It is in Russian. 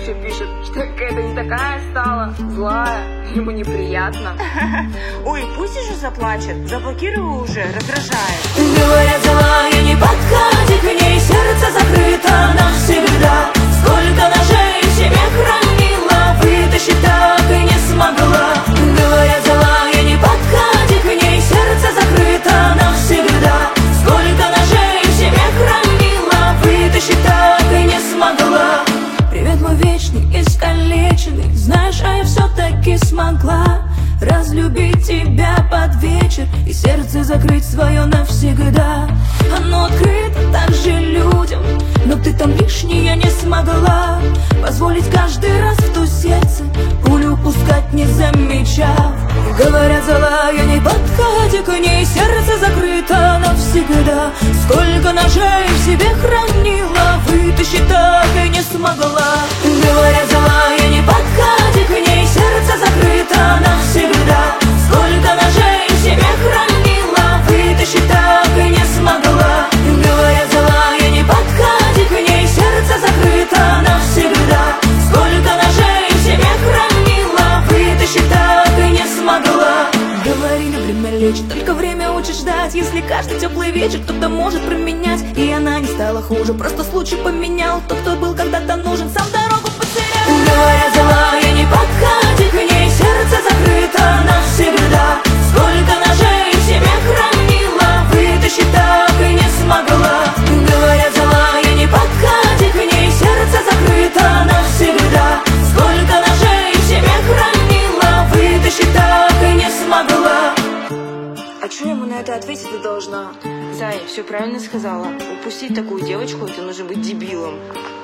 еще пишет, что какая-то не такая стала, злая, ему неприятно. Ой, пусть уже заплачет, заблокирую уже, раздражает. Говорят, злая, не подходи к ней, сердце закрыто навсегда. Сколько ножей в себе хранила, вытащить так и не смогла. Говорят, злая, не подходи к ней, сердце закрыто навсегда. Сколько ножей в себе хранила, вытащить так и не смогла. Привет, мой вечный искалеченный, знаешь, а я все-таки смогла разлюбить тебя под вечер и сердце закрыть свое навсегда. Оно открыто также людям, но ты там лишнее не смогла позволить каждый раз в то сердце пулю пускать, не замечав. Говорят, злая, не подходи к ней, сердце закрыто навсегда. Сколько ножей в себе хранила, вытащить так и не смогла. Говорят, злая, не подходи к ней, сердце закрыто навсегда. Сколько ножей в себе хранила, вытащить так и не смогла. Говорят, злая, не подходи к ней, сердце закрыто навсегда. Сколько ножей в себе хранила, вытащить так и не смогла. Говорили, время лечит, только время учит ждать. Если каждый теплый вечер кто-то может променять, и она не стала хуже, просто случай поменял. Тот, кто был когда-то нужен, сам дорогу потерял. Говорят, злая, не подходи к ней, сердце закрыто навсегда. Сколько ножей в себе хранила, вытащить так и не смогла. Говорят, злая, не подходи к ней, сердце закрыто навсегда. Сколько ножей в себе хранила, вытащить так и не смогла. А что ему на это ответить ты должна? Зая, все правильно сказала. Упустить такую девочку, это нужно быть дебилом.